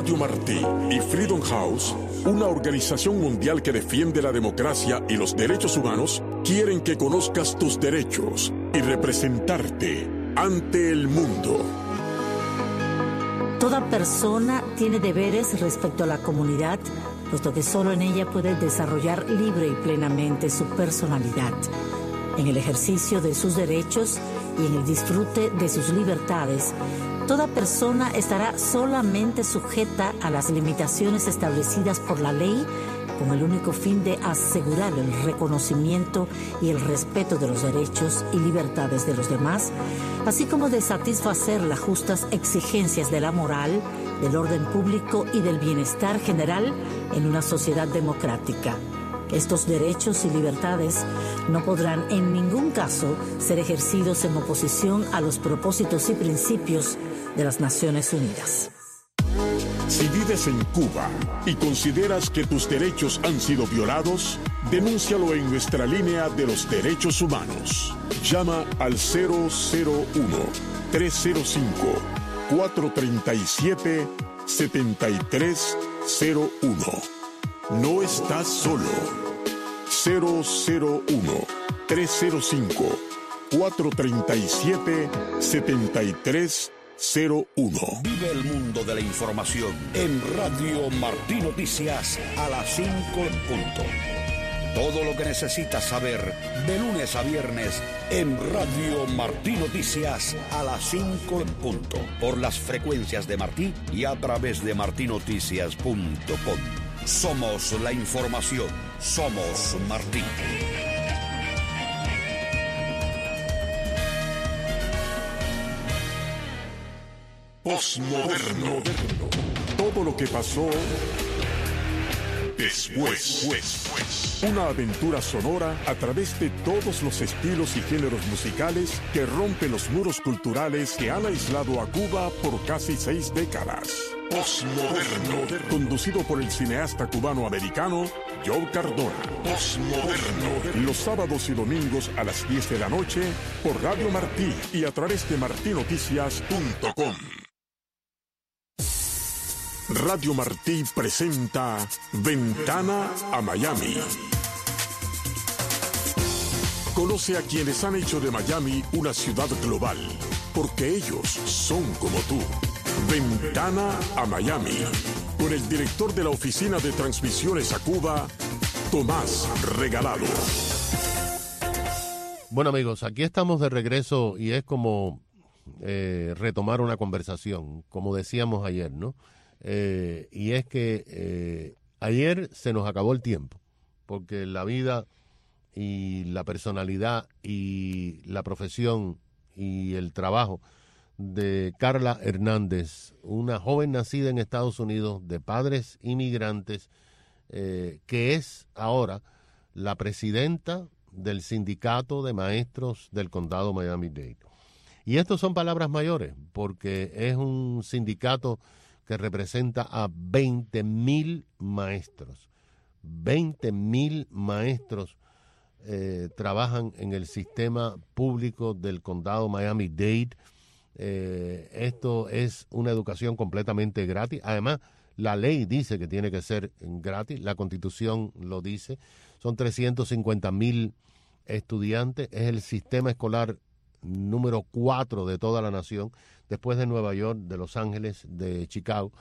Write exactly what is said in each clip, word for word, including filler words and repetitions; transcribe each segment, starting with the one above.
Radio Martí y Freedom House, una organización mundial que defiende la democracia y los derechos humanos, quieren que conozcas tus derechos y representarte ante el mundo. Toda persona tiene deberes respecto a la comunidad, puesto que solo en ella puede desarrollar libre y plenamente su personalidad. En el ejercicio de sus derechos y en el disfrute de sus libertades, toda persona estará solamente sujeta a las limitaciones establecidas por la ley, con el único fin de asegurar el reconocimiento y el respeto de los derechos y libertades de los demás, así como de satisfacer las justas exigencias de la moral, del orden público y del bienestar general en una sociedad democrática. Estos derechos y libertades no podrán en ningún caso ser ejercidos en oposición a los propósitos y principios de las Naciones Unidas. Si vives en Cuba y consideras que tus derechos han sido violados, denúncialo en nuestra línea de los derechos humanos. Llama al cero cero uno, tres cero cinco, cuatro tres siete, siete tres cero uno. No estás solo. cero cero uno, tres cero cinco, cuatro tres siete, siete tres cero uno. Vive el mundo de la información en Radio Martí Noticias a las cinco en punto. Todo lo que necesitas saber de lunes a viernes en Radio Martí Noticias a las cinco en punto. Por las frecuencias de Martí y a través de martí noticias punto com. Somos la información. Somos Martí. Postmoderno. Todo lo que pasó después. después. Una aventura sonora a través de todos los estilos y géneros musicales que rompen los muros culturales que han aislado a Cuba por casi seis décadas. Postmoderno. Conducido por el cineasta cubano-americano Joe Cardona. Postmoderno. Los sábados y domingos a las diez de la noche por Radio Martí y a través de martí noticias punto com. Radio Martí presenta Ventana a Miami. Conoce a quienes han hecho de Miami una ciudad global, porque ellos son como tú. Ventana a Miami, con el director de la Oficina de Transmisiones a Cuba, Tomás Regalado. Bueno, amigos, aquí estamos de regreso y es como eh, retomar una conversación, como decíamos ayer, ¿no? Eh, y es que eh, ayer se nos acabó el tiempo, porque la vida y la personalidad y la profesión y el trabajo de Carla Hernández, una joven nacida en Estados Unidos de padres inmigrantes, eh, que es ahora la presidenta del sindicato de maestros del condado Miami-Dade. Y estos son palabras mayores, porque es un sindicato que representa a veinte mil maestros. veinte mil maestros eh, trabajan en el sistema público del condado Miami-Dade. Eh, esto es una educación completamente gratis. Además, la ley dice que tiene que ser gratis, la Constitución lo dice. Son trescientos cincuenta mil estudiantes. Es el sistema escolar número cuatro de toda la nación, después de Nueva York, de Los Ángeles, de Chicago.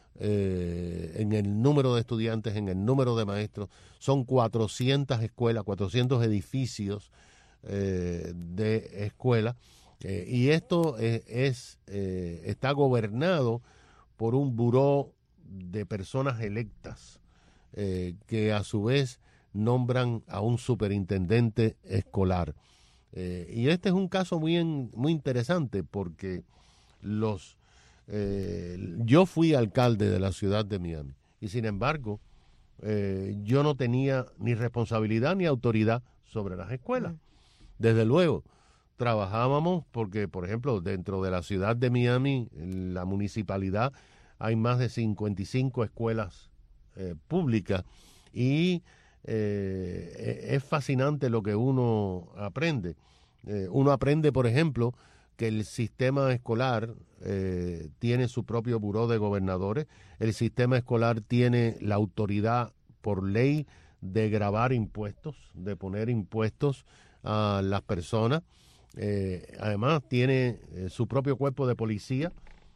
Eh, en el número de estudiantes, en el número de maestros, son cuatrocientas escuelas, cuatrocientos edificios eh, de escuelas. Eh, y esto eh, es eh, está gobernado por un buró de personas electas eh, que a su vez nombran a un superintendente escolar. Eh, y este es un caso muy, en, muy interesante porque los eh, yo fui alcalde de la ciudad de Miami y sin embargo eh, yo no tenía ni responsabilidad ni autoridad sobre las escuelas. Desde luego, trabajábamos porque, por ejemplo, dentro de la ciudad de Miami, en la municipalidad, hay más de cincuenta y cinco escuelas eh, públicas y eh, es fascinante lo que uno aprende. Eh, uno aprende, por ejemplo, que el sistema escolar eh, tiene su propio buró de gobernadores, el sistema escolar tiene la autoridad por ley de gravar impuestos, de poner impuestos a las personas. Eh, además tiene eh, su propio cuerpo de policía,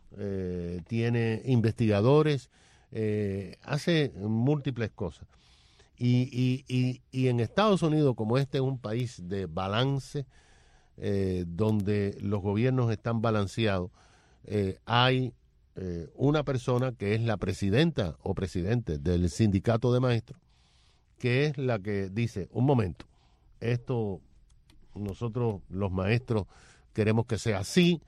eh, tiene investigadores, eh, hace múltiples cosas. Y, y, y, y en Estados Unidos, como este es un país de balance, eh, donde los gobiernos están balanceados, eh, hay eh, una persona que es la presidenta o presidente del sindicato de maestros, que es la que dice, un momento, esto nosotros los maestros queremos que sea así,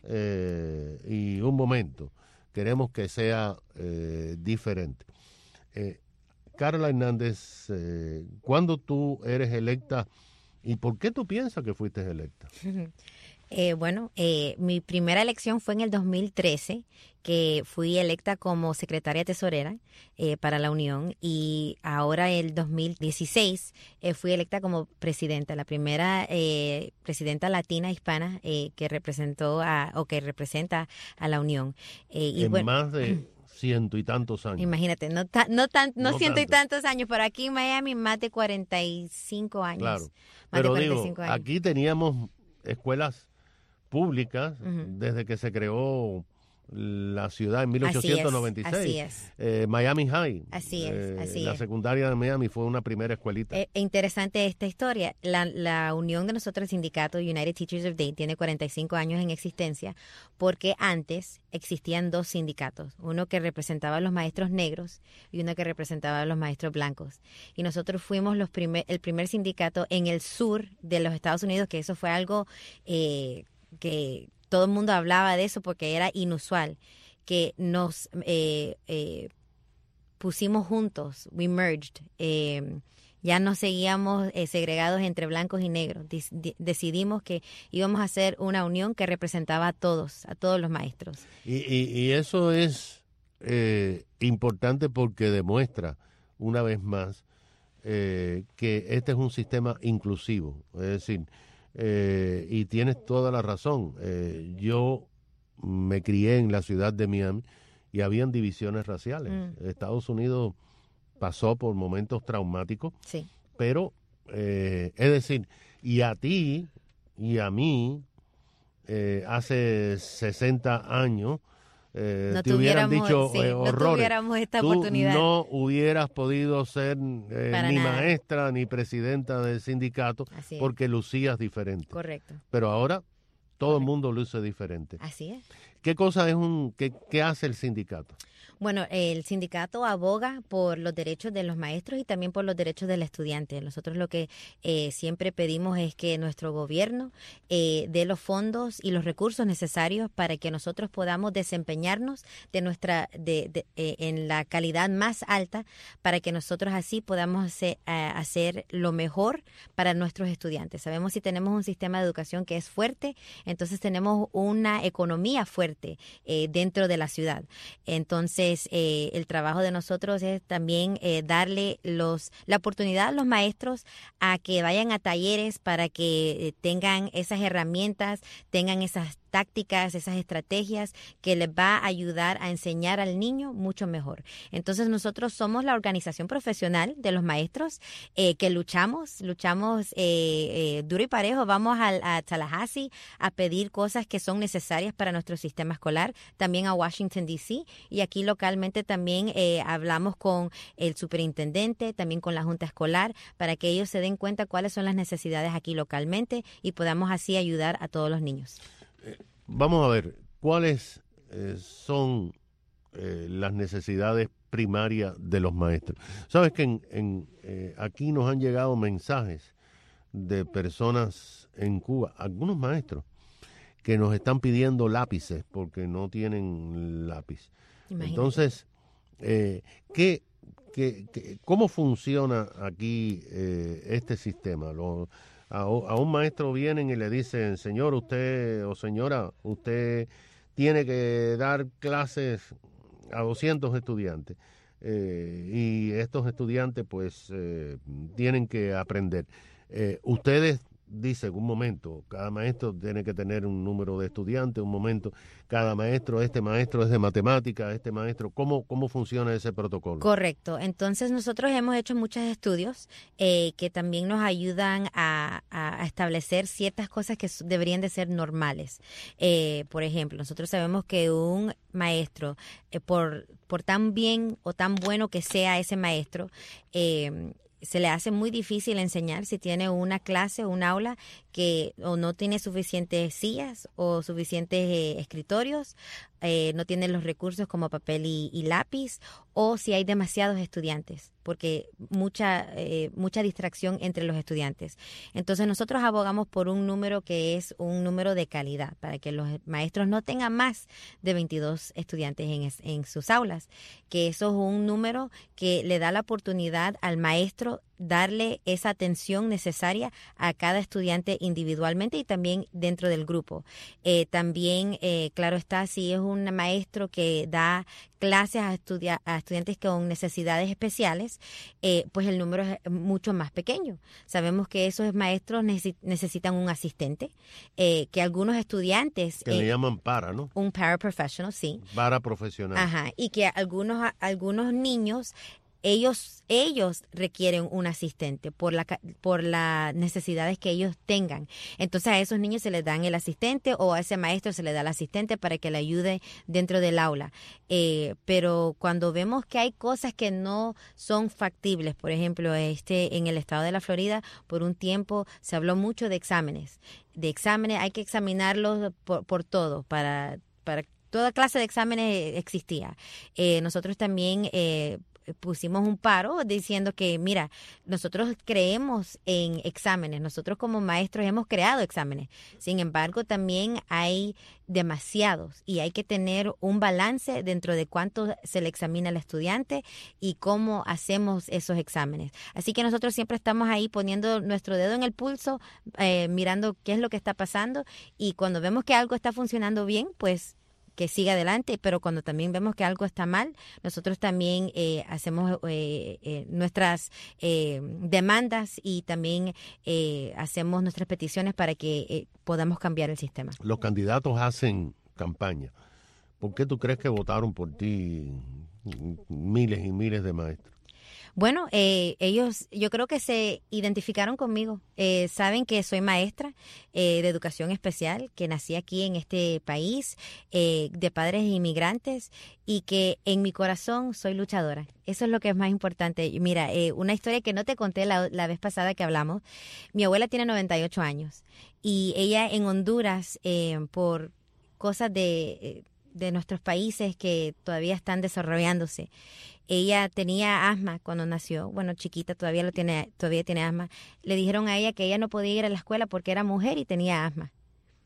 eh, y un momento, queremos que sea eh, diferente. Eh, Carla Hernández, eh, ¿cuándo tú eres electa y por qué tú piensas que fuiste electa? Eh, bueno, eh, mi primera elección fue en el dos mil trece, que fui electa como secretaria tesorera eh, para la Unión, y ahora el dos mil dieciséis eh, fui electa como presidenta, la primera eh, presidenta latina hispana eh, que representó a, o que representa a la Unión. Eh, y en bueno, más de ciento y tantos años. Imagínate, no ta, no, tan, no, no ciento tanto. y tantos años, pero aquí en Miami más de cuarenta y cinco años. Claro, más pero de cuarenta y digo, cinco años. aquí teníamos escuelas públicas Uh-huh. desde que se creó la ciudad en mil ochocientos noventa y seis. Así es. Eh, Miami High. Así es, eh, así la es. secundaria de Miami fue una primera escuelita. Es interesante esta historia. La, la unión de nosotros, el sindicato United Teachers of Dade, tiene cuarenta y cinco años en existencia, porque antes existían dos sindicatos, uno que representaba a los maestros negros y uno que representaba a los maestros blancos. Y nosotros fuimos los primer, el primer sindicato en el sur de los Estados Unidos, que eso fue algo eh, que todo el mundo hablaba de eso porque era inusual, que nos eh, eh, pusimos juntos, we merged, eh, ya no seguíamos eh, segregados entre blancos y negros. Dec- decidimos que íbamos a hacer una unión que representaba a todos, a todos los maestros. Y, y, y eso es eh, importante porque demuestra una vez más eh, que este es un sistema inclusivo. Es decir, eh, y tienes toda la razón. Eh, yo me crié en la ciudad de Miami y habían divisiones raciales. Mm. Estados Unidos pasó por momentos traumáticos, sí. pero eh, es decir, y a ti y a mí eh, hace sesenta años eh, no te hubieran dicho sí, eh, horrores. No tuviéramos esta Tú oportunidad. no hubieras podido ser eh, ni nada. maestra ni presidenta del sindicato Así porque es. lucías diferente. Correcto. Pero ahora todo Correcto. el mundo luce diferente. Así es. ¿Qué cosa es un, qué, qué hace el sindicato? Bueno, el sindicato aboga por los derechos de los maestros y también por los derechos del estudiante. Nosotros lo que eh, siempre pedimos es que nuestro gobierno eh, dé los fondos y los recursos necesarios para que nosotros podamos desempeñarnos de nuestra de, de, eh, en la calidad más alta, para que nosotros así podamos hacer, uh, hacer lo mejor para nuestros estudiantes. Sabemos si tenemos un sistema de educación que es fuerte, entonces tenemos una economía fuerte eh, dentro de la ciudad. Entonces, Eh, el trabajo de nosotros es también eh, darle los la oportunidad a los maestros a que vayan a talleres para que eh, tengan esas herramientas, tengan esas tácticas, esas estrategias que les va a ayudar a enseñar al niño mucho mejor. Entonces nosotros somos la organización profesional de los maestros eh, que luchamos, luchamos eh, eh, duro y parejo, vamos a, a Tallahassee a pedir cosas que son necesarias para nuestro sistema escolar, también a Washington D C, y aquí localmente también eh, hablamos con el superintendente, también con la junta escolar, para que ellos se den cuenta cuáles son las necesidades aquí localmente y podamos así ayudar a todos los niños. Vamos a ver, ¿cuáles eh, son eh, las necesidades primarias de los maestros? Sabes que en, en, eh, aquí nos han llegado mensajes de personas en Cuba, algunos maestros, que nos están pidiendo lápices porque no tienen lápiz. Imagínate. Entonces, eh, ¿qué, qué, qué, ¿cómo funciona aquí eh, este sistema? Lo, A, a un maestro vienen y le dicen, señor, usted o señora, usted tiene que dar clases a doscientos estudiantes eh, y estos estudiantes pues eh, tienen que aprender. Eh, ustedes dice en un momento, cada maestro tiene que tener un número de estudiantes, un momento, cada maestro, este maestro es de matemática, este maestro, ¿cómo, cómo funciona ese protocolo? Correcto. Entonces nosotros hemos hecho muchos estudios eh, que también nos ayudan a, a establecer ciertas cosas que deberían de ser normales. Eh, por ejemplo, nosotros sabemos que un maestro, eh, por, por tan bien o tan bueno que sea ese maestro, eh, se le hace muy difícil enseñar si tiene una clase o un aula que o no tiene suficientes sillas o suficientes eh, escritorios, eh, no tiene los recursos como papel y, y lápiz, o si hay demasiados estudiantes, porque mucha eh, mucha distracción entre los estudiantes. Entonces nosotros abogamos por un número que es un número de calidad, para que los maestros no tengan más de veintidós estudiantes en, es, en sus aulas, que eso es un número que le da la oportunidad al maestro darle esa atención necesaria a cada estudiante individualmente y también dentro del grupo. Eh, también, eh, claro está, si es un maestro que da clases a, estudia a estudiantes con necesidades especiales, eh, pues el número es mucho más pequeño. Sabemos que esos maestros neces necesitan un asistente, eh, que algunos estudiantes... Que eh, le llaman para, ¿no? Un paraprofessional, sí. Para profesional. Ajá, y que algunos, algunos niños... Ellos, ellos requieren un asistente por la por las necesidades que ellos tengan. Entonces a esos niños se les dan el asistente o a ese maestro se le da el asistente para que le ayude dentro del aula. Eh, pero cuando vemos que hay cosas que no son factibles, por ejemplo, este en el estado de la Florida, por un tiempo se habló mucho de exámenes. De exámenes hay que examinarlos por, por todo, para, para toda clase de exámenes existía. Eh, nosotros también... Eh, pusimos un paro diciendo que, mira, nosotros creemos en exámenes, nosotros como maestros hemos creado exámenes, sin embargo también hay demasiados y hay que tener un balance dentro de cuánto se le examina al estudiante y cómo hacemos esos exámenes. Así que nosotros siempre estamos ahí poniendo nuestro dedo en el pulso, eh, mirando qué es lo que está pasando, y cuando vemos que algo está funcionando bien, pues que siga adelante, pero cuando también vemos que algo está mal, nosotros también eh, hacemos eh, eh, nuestras eh, demandas y también eh, hacemos nuestras peticiones para que eh, podamos cambiar el sistema. Los candidatos hacen campaña. ¿Por qué tú crees que votaron por ti miles y miles de maestros? Bueno, eh, ellos yo creo que se identificaron conmigo. Eh, saben que soy maestra eh, de educación especial, que nací aquí en este país, eh, de padres inmigrantes, y que en mi corazón soy luchadora. Eso es lo que es más importante. Mira, eh, una historia que no te conté la, la vez pasada que hablamos. Mi abuela tiene noventa y ocho años y ella en Honduras, eh, por cosas de, de nuestros países que todavía están desarrollándose, ella tenía asma cuando nació, bueno, chiquita, todavía lo tiene, todavía tiene asma. Le dijeron a ella que ella no podía ir a la escuela porque era mujer y tenía asma.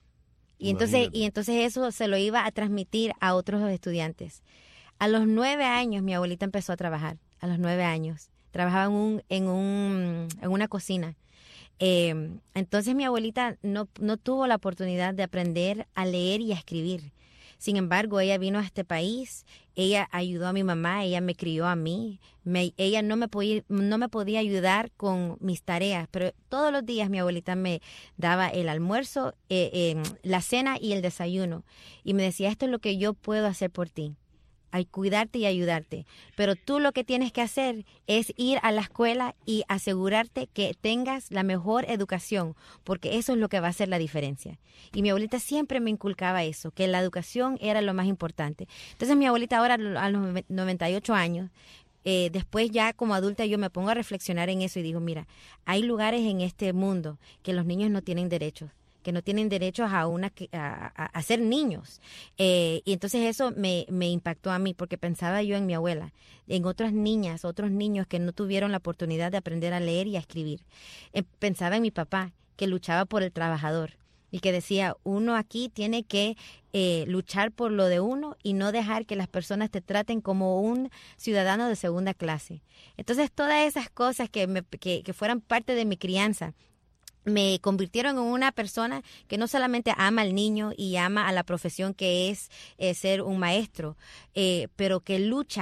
Y entonces, y entonces eso se lo iba a transmitir a otros estudiantes. A los nueve años mi abuelita empezó a trabajar, a los nueve años. Trabajaba en, un, en, un, en una cocina. Eh, entonces mi abuelita no, no tuvo la oportunidad de aprender a leer y a escribir. Sin embargo, ella vino a este país, ella ayudó a mi mamá, ella me crió a mí, me, ella no me, podía, no me podía ayudar con mis tareas, pero todos los días mi abuelita me daba el almuerzo, eh, eh, la cena y el desayuno. Y me decía, esto es lo que yo puedo hacer por ti, ay, cuidarte y ayudarte. Pero tú lo que tienes que hacer es ir a la escuela y asegurarte que tengas la mejor educación, porque eso es lo que va a hacer la diferencia. Y mi abuelita siempre me inculcaba eso, que la educación era lo más importante. Entonces mi abuelita ahora a los noventa y ocho años, eh, después ya como adulta yo me pongo a reflexionar en eso y digo, mira, hay lugares en este mundo que los niños no tienen derechos, que no tienen derechos a una a, a, a ser niños. Eh, y entonces eso me, me impactó a mí, porque pensaba yo en mi abuela, en otras niñas, otros niños que no tuvieron la oportunidad de aprender a leer y a escribir. Eh, pensaba en mi papá, que luchaba por el trabajador y que decía, uno aquí tiene que eh, luchar por lo de uno y no dejar que las personas te traten como un ciudadano de segunda clase. Entonces todas esas cosas que, me, que, que fueran parte de mi crianza me convirtieron en una persona que no solamente ama al niño y ama a la profesión que es eh, ser un maestro, eh, pero que lucha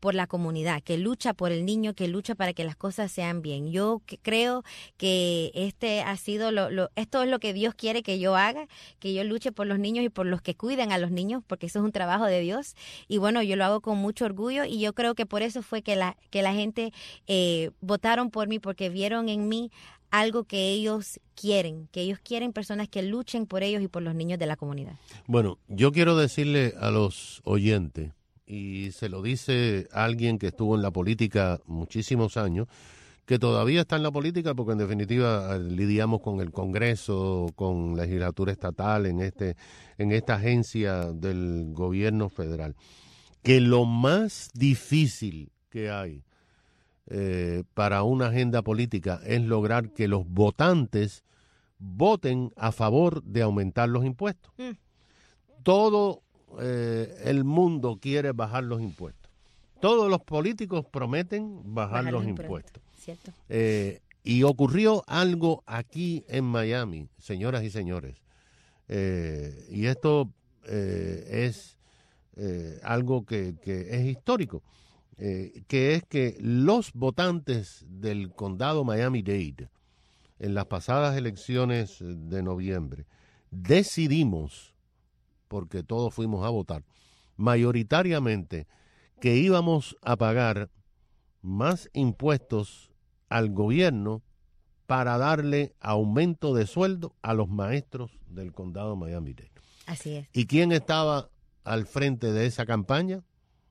por la comunidad, que lucha por el niño, que lucha para que las cosas sean bien. Yo que creo que este ha sido lo, lo, esto es lo que Dios quiere que yo haga, que yo luche por los niños y por los que cuidan a los niños, porque eso es un trabajo de Dios. Y bueno, yo lo hago con mucho orgullo y yo creo que por eso fue que la, que la gente eh, votaron por mí, porque vieron en mí algo que ellos quieren, que ellos quieren personas que luchen por ellos y por los niños de la comunidad. Bueno, yo quiero decirle a los oyentes, y se lo dice alguien que estuvo en la política muchísimos años, que todavía está en la política porque en definitiva lidiamos con el Congreso, con legislatura estatal, en este, en esta agencia del gobierno federal, que lo más difícil que hay Eh, para una agenda política es lograr que los votantes voten a favor de aumentar los impuestos. Mm. Todo eh, el mundo quiere bajar los impuestos. Todos los políticos prometen bajar, bajar los impuestos. Cierto. Eh, y ocurrió algo aquí en Miami, señoras y señores. Eh, y esto eh, es eh, algo que, que es histórico. Eh, que es que los votantes del condado Miami-Dade en las pasadas elecciones de noviembre decidimos, porque todos fuimos a votar, mayoritariamente que íbamos a pagar más impuestos al gobierno para darle aumento de sueldo a los maestros del condado Miami-Dade. Así es. ¿Y quién estaba al frente de esa campaña?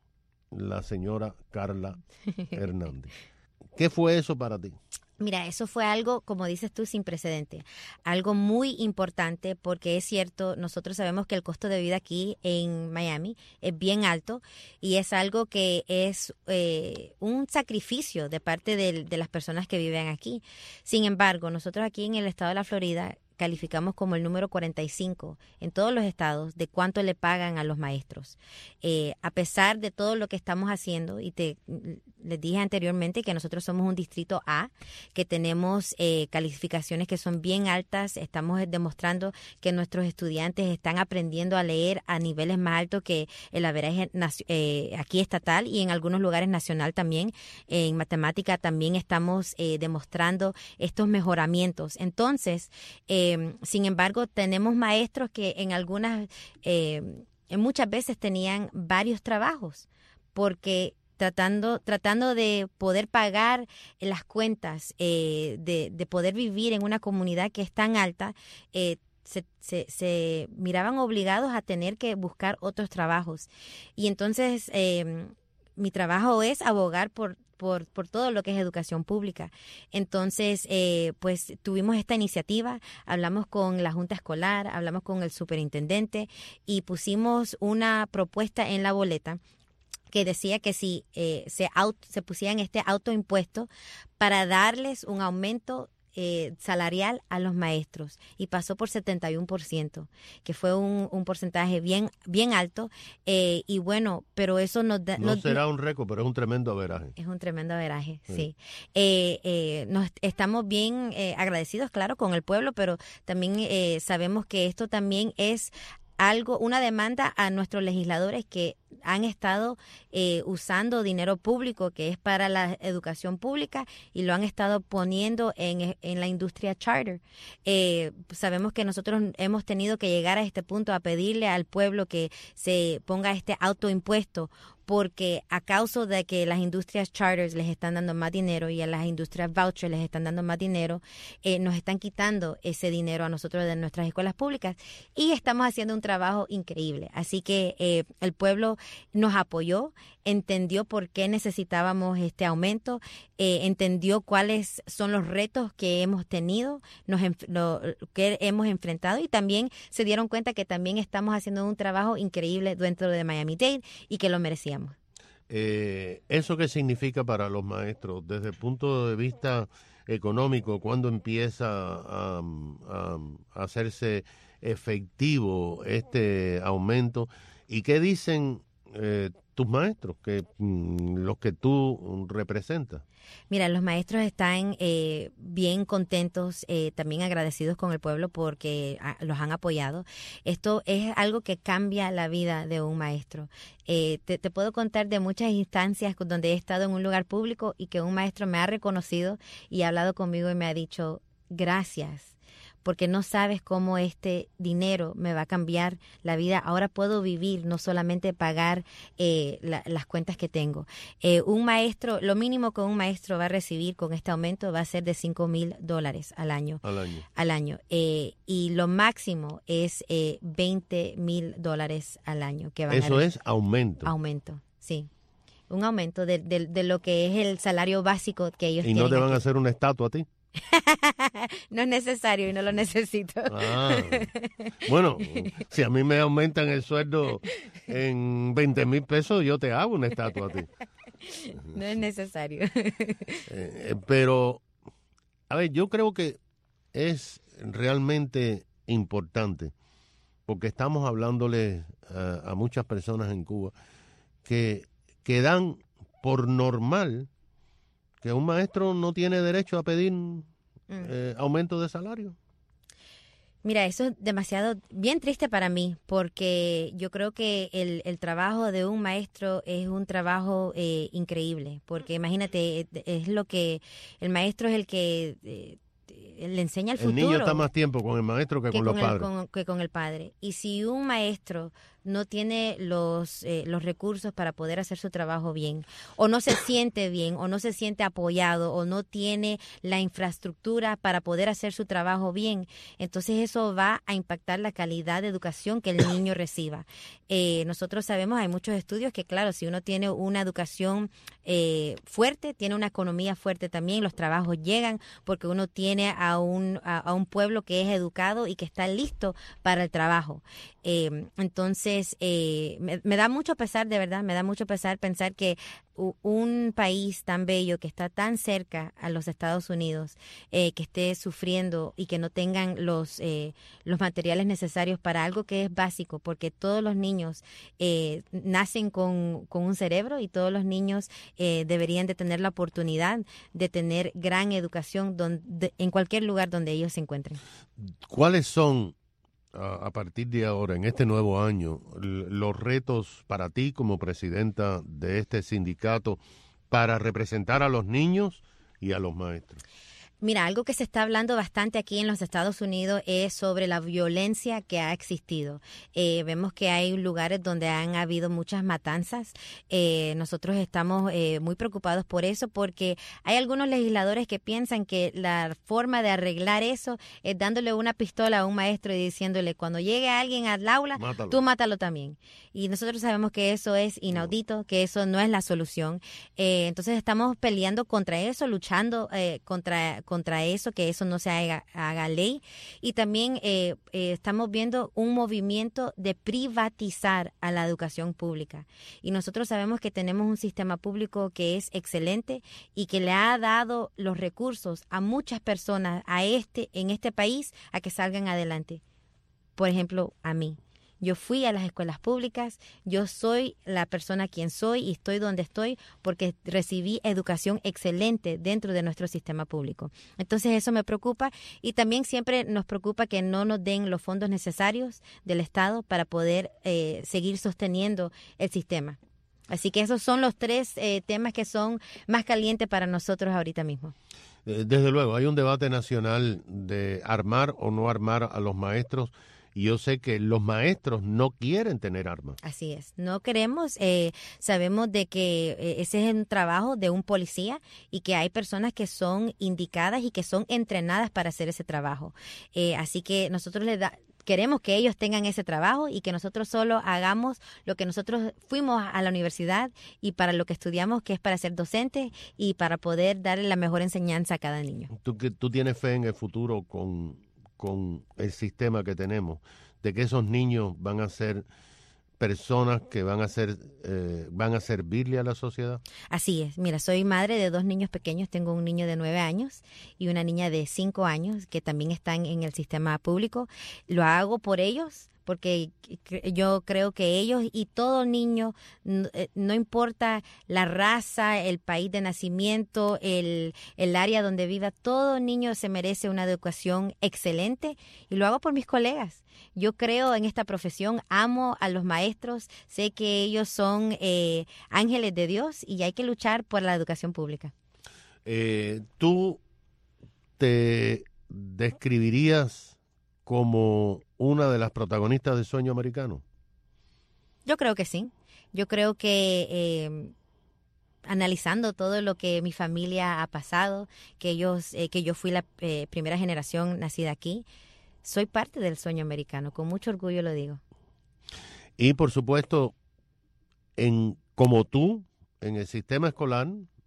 La señora Carla Hernández. ¿Qué fue eso para ti? Mira, eso fue algo, como dices tú, sin precedente, algo muy importante porque es cierto, nosotros sabemos que el costo de vida aquí en Miami es bien alto y es algo que es eh, un sacrificio de parte de, de las personas que viven aquí. Sin embargo, nosotros aquí en el estado de la Florida calificamos como el número cuarenta y cinco en todos los estados de cuánto le pagan a los maestros. Eh, a pesar de todo lo que estamos haciendo, y te les dije anteriormente que nosotros somos un distrito A, que tenemos eh, calificaciones que son bien altas, estamos demostrando que nuestros estudiantes están aprendiendo a leer a niveles más altos que el averaje eh, aquí estatal y en algunos lugares nacional también. En matemática también estamos eh, demostrando estos mejoramientos. Entonces, eh, Eh, sin embargo, tenemos maestros que en algunas, eh, muchas veces tenían varios trabajos porque tratando tratando de poder pagar las cuentas, eh, de, de poder vivir en una comunidad que es tan alta, eh, se, se, se miraban obligados a tener que buscar otros trabajos. Y entonces eh, mi trabajo es abogar por Por, por todo lo que es educación pública. Entonces, eh, pues tuvimos esta iniciativa, hablamos con la Junta Escolar, hablamos con el superintendente y pusimos una propuesta en la boleta que decía que si eh, se, auto, se pusieran este autoimpuesto para darles un aumento Eh, salarial a los maestros y pasó por setenta y uno por ciento, que fue un, un porcentaje bien bien alto eh, y bueno, pero eso nos da... No nos, será un récord, pero es un tremendo averaje. Es un tremendo averaje, sí. sí. Eh, eh, nos estamos bien eh, agradecidos, claro, con el pueblo, pero también eh, sabemos que esto también es algo, una demanda a nuestros legisladores que han estado eh, usando dinero público que es para la educación pública y lo han estado poniendo en, en la industria charter. Eh, sabemos que nosotros hemos tenido que llegar a este punto a pedirle al pueblo que se ponga este autoimpuesto porque a causa de que las industrias charters les están dando más dinero y a las industrias vouchers les están dando más dinero, eh, nos están quitando ese dinero a nosotros de nuestras escuelas públicas y estamos haciendo un trabajo increíble. Así que eh, el pueblo nos apoyó, entendió por qué necesitábamos este aumento, eh, entendió cuáles son los retos que hemos tenido, nos, lo, que hemos enfrentado y también se dieron cuenta que también estamos haciendo un trabajo increíble dentro de Miami-Dade y que lo merecíamos. Eh, ¿Eso qué significa para los maestros desde el punto de vista económico? ¿Cuándo empieza a, a, a hacerse efectivo este aumento? ¿Y qué dicen eh, tus maestros, que mm, los que tú representas? Mira, los maestros están eh, bien contentos, eh, también agradecidos con el pueblo porque a, los han apoyado. Esto es algo que cambia la vida de un maestro. Eh, te, te puedo contar de muchas instancias donde he estado en un lugar público y que un maestro me ha reconocido y ha hablado conmigo y me ha dicho, gracias, porque no sabes cómo este dinero me va a cambiar la vida. Ahora puedo vivir, no solamente pagar eh, la, las cuentas que tengo. Eh, un maestro, lo mínimo que un maestro va a recibir con este aumento va a ser de cinco mil dólares al año. Al año. Al año. Eh, y lo máximo es eh, veinte mil dólares al año. Que van Eso a es aumento. Aumento, sí. Un aumento de, de, de lo que es el salario básico que ellos ¿Y tienen. no te van aquí. a hacer una estatua a ti? No es necesario y no lo necesito. Ah, bueno, si a mí me aumentan el sueldo en veinte mil pesos, yo te hago una estatua a ti. No es necesario. Eh, pero, a ver, yo creo que es realmente importante, porque estamos hablándole a, a muchas personas en Cuba que, que dan por normal que un maestro no tiene derecho a pedir mm. eh, aumento de salario. Mira, eso es demasiado, bien triste para mí, porque yo creo que el, el trabajo de un maestro es un trabajo eh, increíble, porque imagínate, es lo que, el maestro es el que eh, le enseña el futuro. El niño está más tiempo con el maestro que, que con los con padres. El, con, que con el padre. Y si un maestro no tiene los eh, los recursos para poder hacer su trabajo bien, o no se siente bien, o no se siente apoyado, o no tiene la infraestructura para poder hacer su trabajo bien, entonces eso va a impactar la calidad de educación que el niño reciba. Eh, nosotros sabemos, hay muchos estudios que, claro, si uno tiene una educación eh, fuerte, tiene una economía fuerte también, los trabajos llegan porque uno tiene a un, a, a un pueblo que es educado y que está listo para el trabajo. Eh, entonces, eh, me, me da mucho pesar, de verdad, me da mucho pesar pensar que u, un país tan bello, que está tan cerca a los Estados Unidos, eh, que esté sufriendo y que no tengan los, eh, los materiales necesarios para algo que es básico, porque todos los niños eh, nacen con, con un cerebro y todos los niños eh, deberían de tener la oportunidad de tener gran educación donde, en cualquier lugar donde ellos se encuentren. ¿Cuáles son, a partir de ahora, en este nuevo año, los retos para ti como presidenta de este sindicato para representar a los niños y a los maestros? Mira, algo que se está hablando bastante aquí en los Estados Unidos es sobre la violencia que ha existido. Eh, vemos que hay lugares donde han habido muchas matanzas. Eh, nosotros estamos eh, muy preocupados por eso porque hay algunos legisladores que piensan que la forma de arreglar eso es dándole una pistola a un maestro y diciéndole, cuando llegue alguien al aula, mátalo. Tú mátalo también. Y nosotros sabemos que eso es inaudito, que eso no es la solución. Eh, entonces estamos peleando contra eso, luchando eh, contra contra eso, que eso no se haga, haga ley. Y también eh, eh, estamos viendo un movimiento de privatizar a la educación pública. Y nosotros sabemos que tenemos un sistema público que es excelente y que le ha dado los recursos a muchas personas a este en este país a que salgan adelante. Por ejemplo, a mí. Yo fui a las escuelas públicas, yo soy la persona quien soy y estoy donde estoy porque recibí educación excelente dentro de nuestro sistema público. Entonces eso me preocupa y también siempre nos preocupa que no nos den los fondos necesarios del Estado para poder eh, seguir sosteniendo el sistema. Así que esos son los tres eh, temas que son más calientes para nosotros ahorita mismo. Desde luego, hay un debate nacional de armar o no armar a los maestros. Y yo sé que los maestros no quieren tener armas. Así es, no queremos, eh, sabemos de que eh, ese es un trabajo de un policía y que hay personas que son indicadas y que son entrenadas para hacer ese trabajo. Eh, así que nosotros les da, queremos que ellos tengan ese trabajo y que nosotros solo hagamos lo que nosotros fuimos a la universidad y para lo que estudiamos, que es para ser docentes y para poder darle la mejor enseñanza a cada niño. ¿Tú, que, tú tienes fe en el futuro con... con el sistema que tenemos, de que esos niños van a ser personas que van a ser eh, van a servirle a la sociedad? Así es. Mira, soy madre de dos niños pequeños. Tengo un niño de nueve años y una niña de cinco años que también están en el sistema público. Lo hago por ellos porque yo creo que ellos y todo niño, no importa la raza, el país de nacimiento, el, el área donde viva, todo niño se merece una educación excelente, y lo hago por mis colegas. Yo creo en esta profesión, amo a los maestros, sé que ellos son eh, ángeles de Dios y hay que luchar por la educación pública. Eh, ¿Tú te describirías como una de las protagonistas del sueño americano? Yo creo que sí. Yo creo que eh, analizando todo lo que mi familia ha pasado, que, ellos, eh, que yo fui la eh, primera generación nacida aquí, soy parte del sueño americano, con mucho orgullo lo digo. Y por supuesto, en como tú, en el sistema escolar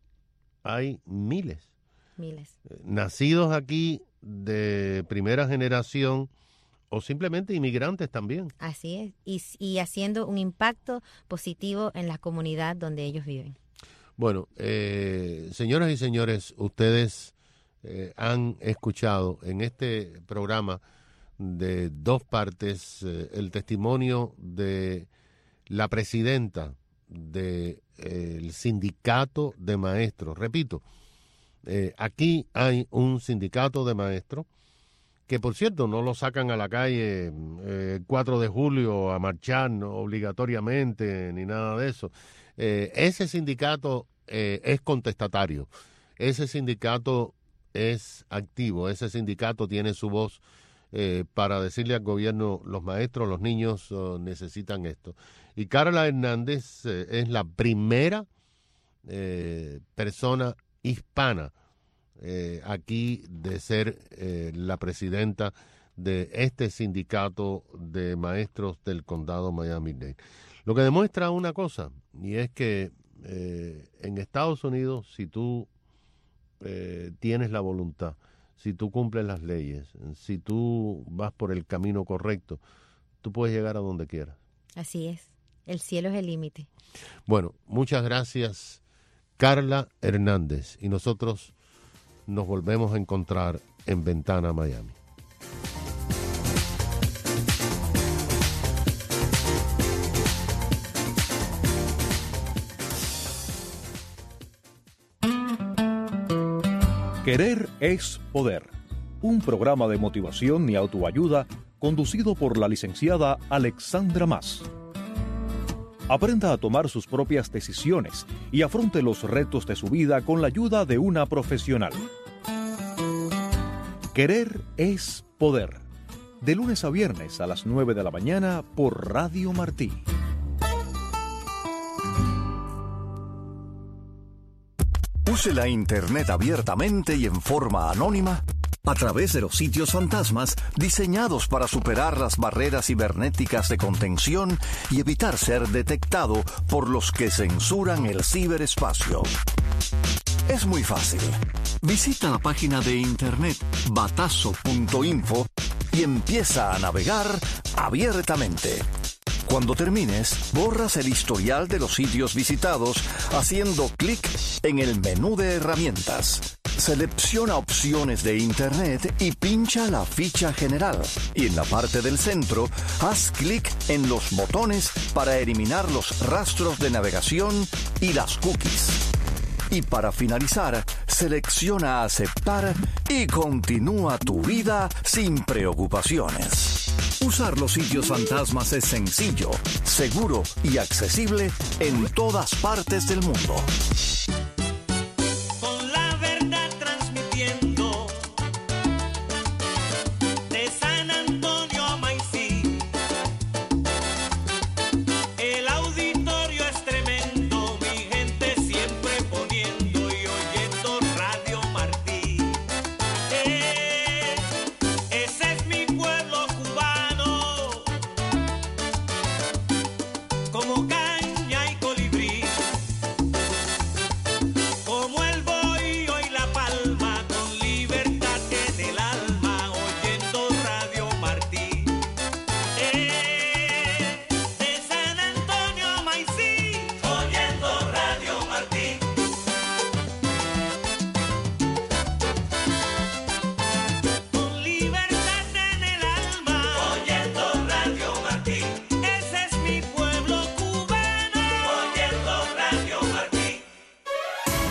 hay miles. Miles. Nacidos aquí de primera generación o simplemente inmigrantes también. Así es, y, y haciendo un impacto positivo en la comunidad donde ellos viven. Bueno, eh, señoras y señores, ustedes eh, han escuchado en este programa de dos partes eh, el testimonio de la presidenta del de, eh, sindicato de maestros. Repito, eh, aquí hay un sindicato de maestros que, por cierto, no lo sacan a la calle eh, el cuatro de julio a marchar, no, obligatoriamente, ni nada de eso. Eh, ese sindicato eh, es contestatario, ese sindicato es activo, ese sindicato tiene su voz eh, para decirle al gobierno, los maestros, los niños oh, necesitan esto. Y Carla Hernández eh, es la primera eh, persona hispana eh, aquí de ser eh, la presidenta de este sindicato de maestros del condado Miami-Dade. Lo que demuestra una cosa, y es que eh, en Estados Unidos, si tú eh, tienes la voluntad, si tú cumples las leyes, si tú vas por el camino correcto, tú puedes llegar a donde quieras. Así es, el cielo es el límite. Bueno, muchas gracias, Carla Hernández, y nosotros nos volvemos a encontrar en Ventana Miami. Querer es poder. Un programa de motivación y autoayuda conducido por la licenciada Alexandra Mas. Aprenda a tomar sus propias decisiones y afronte los retos de su vida con la ayuda de una profesional. Querer es poder. De lunes a viernes a las nueve de la mañana por Radio Martí. Use la Internet abiertamente y en forma anónima a través de los sitios fantasmas diseñados para superar las barreras cibernéticas de contención y evitar ser detectado por los que censuran el ciberespacio. Es muy fácil. Visita la página de internet batazo punto info y empieza a navegar abiertamente. Cuando termines, borras el historial de los sitios visitados haciendo clic en el menú de herramientas. Selecciona opciones de Internet y pincha la ficha general. Y en la parte del centro, haz clic en los botones para eliminar los rastros de navegación y las cookies. Y para finalizar, selecciona aceptar y continúa tu vida sin preocupaciones. Usar los sitios fantasmas es sencillo, seguro y accesible en todas partes del mundo.